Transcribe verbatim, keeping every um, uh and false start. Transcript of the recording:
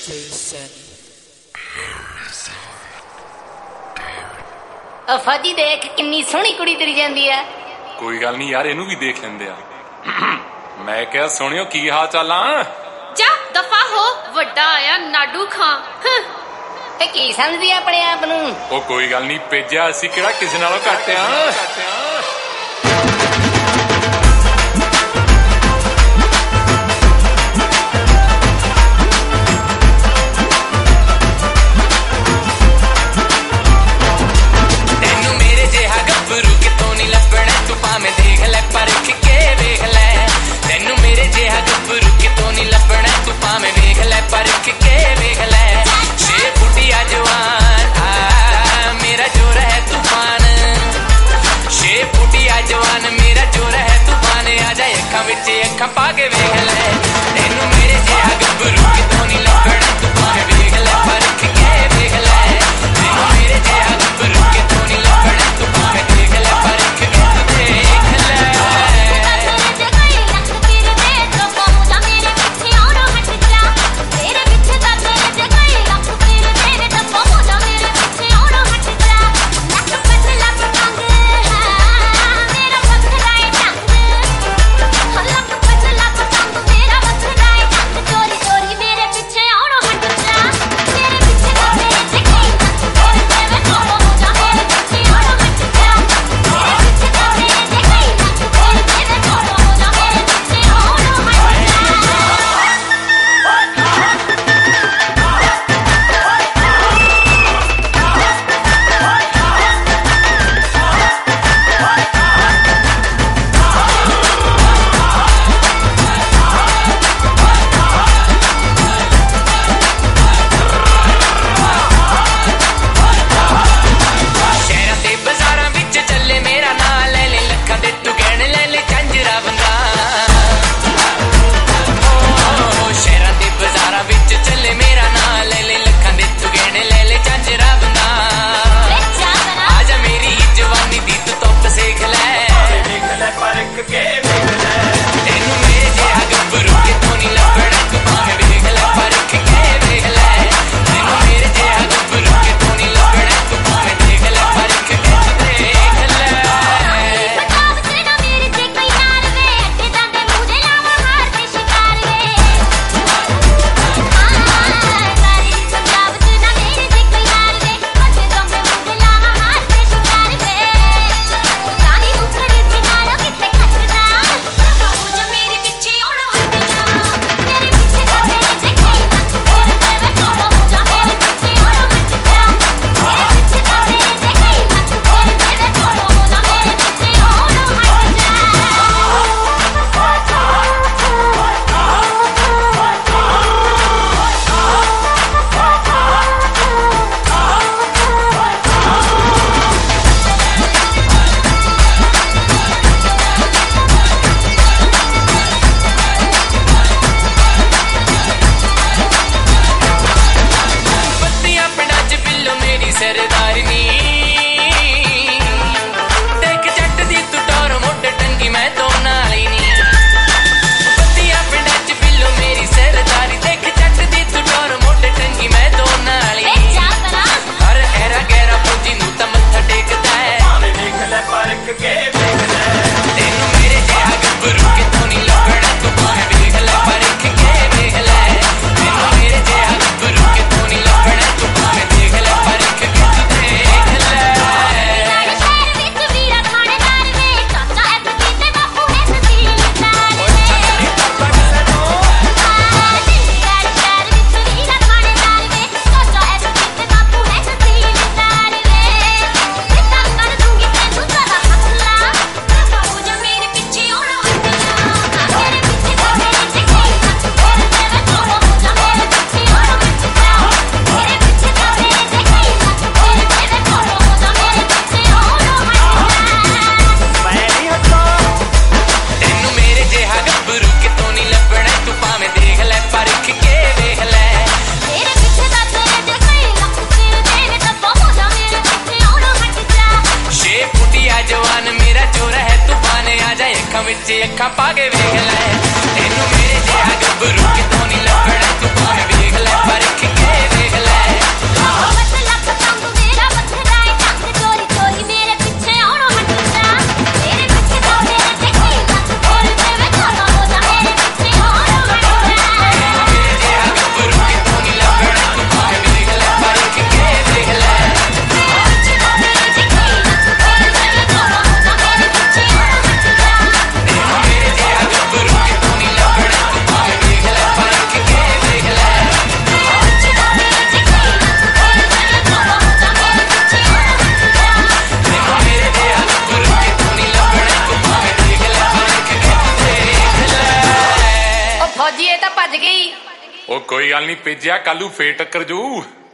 फौजी देख किन्नी सोहनी कुड़ी तुरी जांदी है। कोई गल नहीं यार, इनू भी देख लेंदे आ। मैं क्या सोहणियो की हाल चाल आ? जा दफा हो, वड्डा आया नाडू खां। ते की समझदी अपने आप नू? ओ कोई गल नहीं, भेजिया असीं किहड़ा किसे नालों घट आ। अखा पाके वेख ले तेनू मेरे जिहा गब्बरू कितों नहीं लभना, तू भावे वेख ले परख के वेख ले। तेनू मेरे जिहा गब्बरू कितों नहीं लभना, तू भावे वेख ले परख के तू देख ले। अखा पाके वेख ले तेनू मेरे जिहा गब्बरू कितों नहीं लभना, तू भावे वेख ले परख ਉਹ ਕੋਈ ਗੱਲ ਨਹੀਂ ਭੇਜਿਆ ਕੱਲੂ ਫੇਰ ਟੱਕਰ ਜੂ